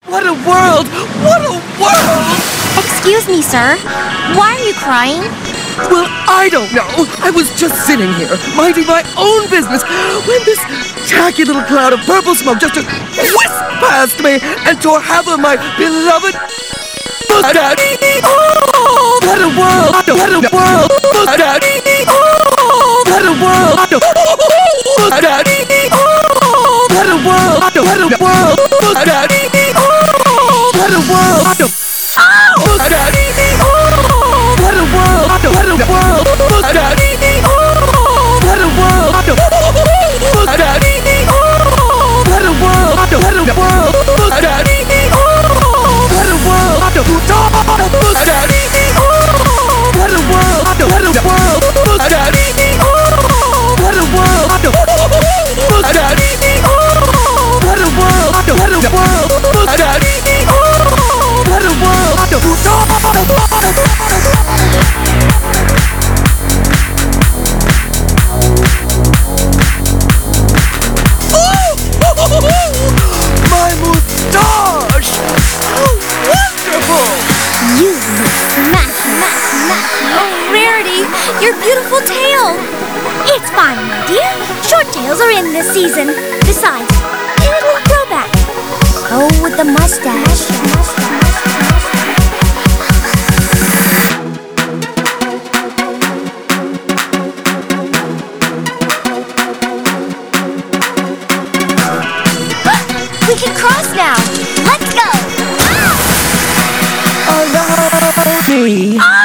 What a world! What a world! Excuse me, sir. Why are you crying? Well, I don't know. I was just sitting here, minding my own business, when this tacky little cloud of purple smoke just whisked past me and tore half of my beloved mustache. Oh, what a world! What a world! Mustache. Oh, what a world! Mustache. Oh, what a world! What a world! Mustache. Oh, what a world! Mustache. Oh, what a world! What a world! Mustache. Oh, what a world! Mustache. Oh, what a world! What a world! Mustache. Oh, what a world! Mustache. Oh, what a world! What a world! Mustache. Oh, what a world! Mustache. Oh, what a world! What a world! Mustache. Oh, what a world! My moustache! How wonderful! You Oh, Rarity, your beautiful tail. It's fine, my dear. Short tails are in this season. Besides, it'll grow back. Oh, with the mustache. We can cross now. Let's go. Allow me.